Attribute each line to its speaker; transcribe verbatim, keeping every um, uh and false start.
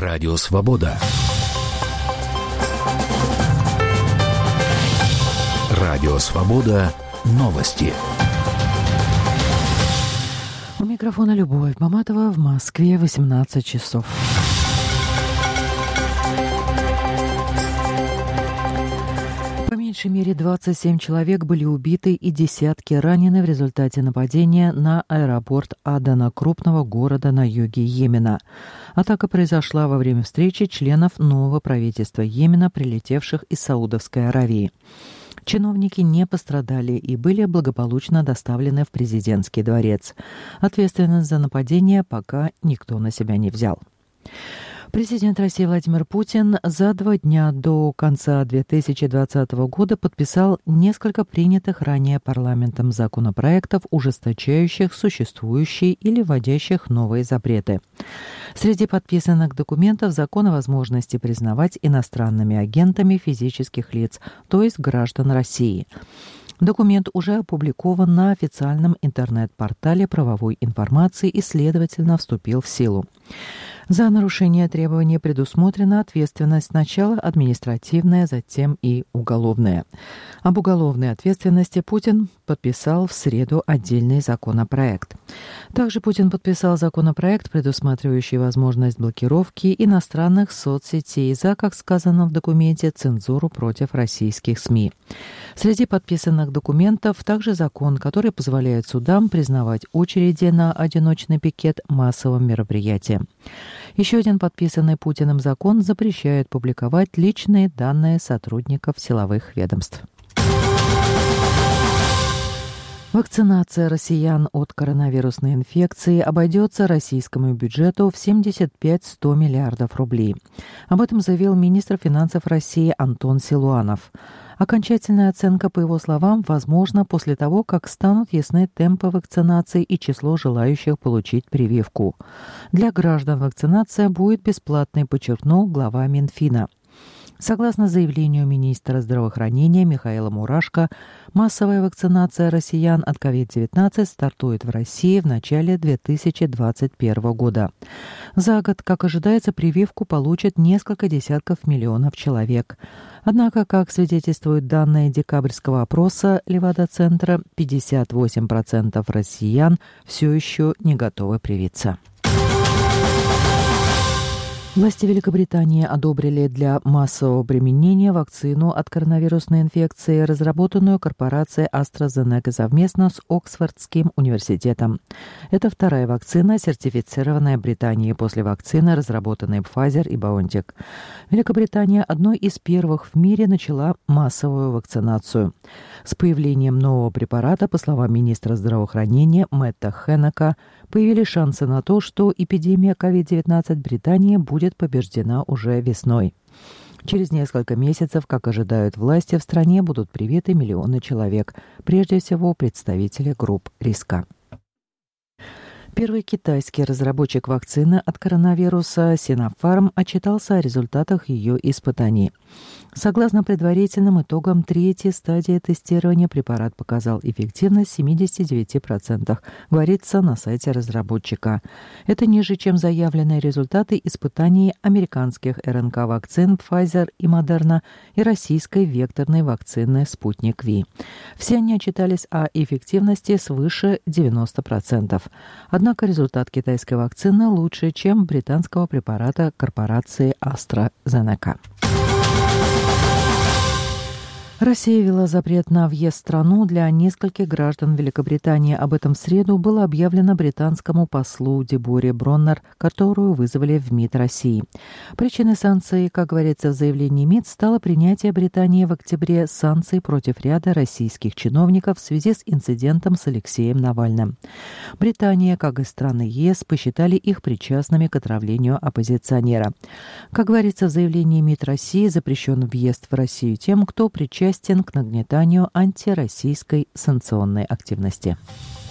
Speaker 1: Радио Свобода. Радио Свобода. Новости.
Speaker 2: У микрофона Любовь Маматова. В Москве восемнадцать часов. По меньшей мере двадцать семь человек были убиты и десятки ранены в результате нападения на аэропорт Адена, крупного города на юге Йемена. Атака произошла во время встречи членов нового правительства Йемена, прилетевших из Саудовской Аравии. Чиновники не пострадали и были благополучно доставлены в президентский дворец. Ответственность за нападение пока никто на себя не взял. Президент России Владимир Путин за два дня до конца две тысячи двадцатого года подписал несколько принятых ранее парламентом законопроектов, ужесточающих существующие или вводящих новые запреты. Среди подписанных документов закон о возможности признавать иностранными агентами физических лиц, то есть граждан России. Документ уже опубликован на официальном интернет-портале правовой информации и, следовательно, вступил в силу. За нарушение требований предусмотрена ответственность сначала административная, затем и уголовная. Об уголовной ответственности Путин подписал в среду отдельный законопроект. Также Путин подписал законопроект, предусматривающий возможность блокировки иностранных соцсетей за, как сказано в документе, цензуру против российских СМИ. Среди подписанных документов также закон, который позволяет судам признавать очереди на одиночный пикет массовым мероприятием. Еще один подписанный Путиным закон запрещает публиковать личные данные сотрудников силовых ведомств. Вакцинация россиян от коронавирусной инфекции обойдется российскому бюджету в семьдесят пять - сто миллиардов рублей. Об этом заявил министр финансов России Антон Силуанов. Окончательная оценка, по его словам, возможна после того, как станут ясны темпы вакцинации и число желающих получить прививку. Для граждан вакцинация будет бесплатной, подчеркнул глава Минфина. Согласно заявлению министра здравоохранения Михаила Мурашко, массовая вакцинация россиян от ковид девятнадцать стартует в России в начале две тысячи двадцать первого года. За год, как ожидается, прививку получат несколько десятков миллионов человек. Однако, как свидетельствуют данные декабрьского опроса Левада-центра, пятьдесят восемь процентов россиян все еще не готовы привиться. Власти Великобритании одобрили для массового применения вакцину от коронавирусной инфекции, разработанную корпорацией AstraZeneca совместно с Оксфордским университетом. Это вторая вакцина, сертифицированная Британией после вакцины, разработанной Pfizer и BioNTech. Великобритания одной из первых в мире начала массовую вакцинацию. С появлением нового препарата, по словам министра здравоохранения Мэтта Хеннека, появились шансы на то, что эпидемия ковид девятнадцать в Британии будет побеждена уже весной. Через несколько месяцев, как ожидают власти, в стране будут привиты миллионы человек, прежде всего представители групп риска. Первый китайский разработчик вакцины от коронавируса Sinopharm отчитался о результатах ее испытаний. Согласно предварительным итогам третьей стадии тестирования, препарат показал эффективность в семидесяти девяти процентах, говорится на сайте разработчика. Это ниже, чем заявленные результаты испытаний американских эр эн ка-вакцин Pfizer и Moderna и российской векторной вакцины Sputnik V. Все они отчитались о эффективности свыше девяноста процентов. Однако результат китайской вакцины лучше, чем британского препарата корпорации AstraZeneca. Россия ввела запрет на въезд в страну для нескольких граждан Великобритании. Об этом в среду было объявлено британскому послу Деборе Броннер, которую вызвали в МИД России. Причиной санкций, как говорится в заявлении МИД, стало принятие Британии в октябре санкций против ряда российских чиновников в связи с инцидентом с Алексеем Навальным. Британия, как и страны е эс, посчитали их причастными к отравлению оппозиционера. Как говорится в заявлении МИД России, запрещен въезд в Россию тем, кто причастен к нагнетанию антироссийской санкционной активности.